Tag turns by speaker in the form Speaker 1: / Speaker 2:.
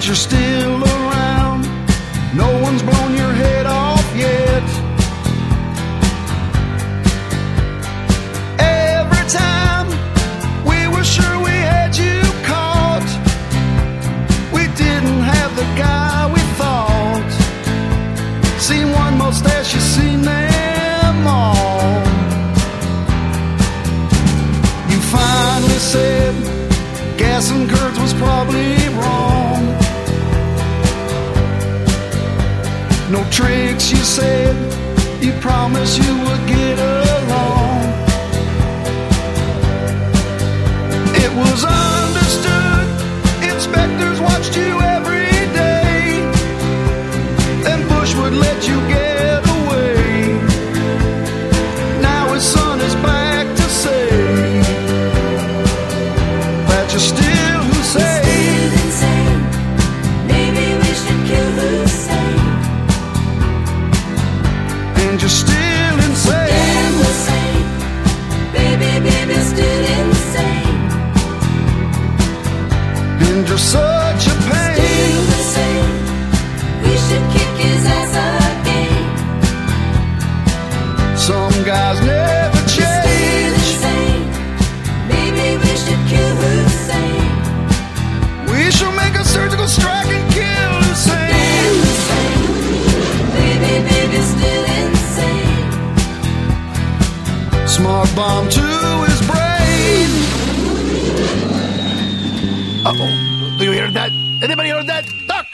Speaker 1: but you're still around. No one's blown your head off yet. Every time we were sure we had you caught, we didn't have the guy we thought. Seen one mustache, you seen them all. You finally said gas and curds was probably wrong. No tricks, you said. You promised you would get along. It was understood. Inspectors watched you every day. Then Bush would let you get away. Now his son is back to say that you're still Hussein.
Speaker 2: Still insane. Maybe we should kill Hussein.
Speaker 1: And you're still insane.
Speaker 2: Damn Hussein. Baby, baby, still insane.
Speaker 1: And you're such a pain.
Speaker 2: Still insane. We should kick his ass again.
Speaker 1: Some guys never
Speaker 2: Still
Speaker 1: change.
Speaker 2: insane. Maybe we should kill Hussein.
Speaker 1: We shall make a surgical strike and kill
Speaker 2: Damn
Speaker 1: Hussein.
Speaker 2: Hussein. Baby, baby, still insane.
Speaker 1: Smart bomb to his brain. Uh-oh. Do you hear that? Anybody heard that? Doc!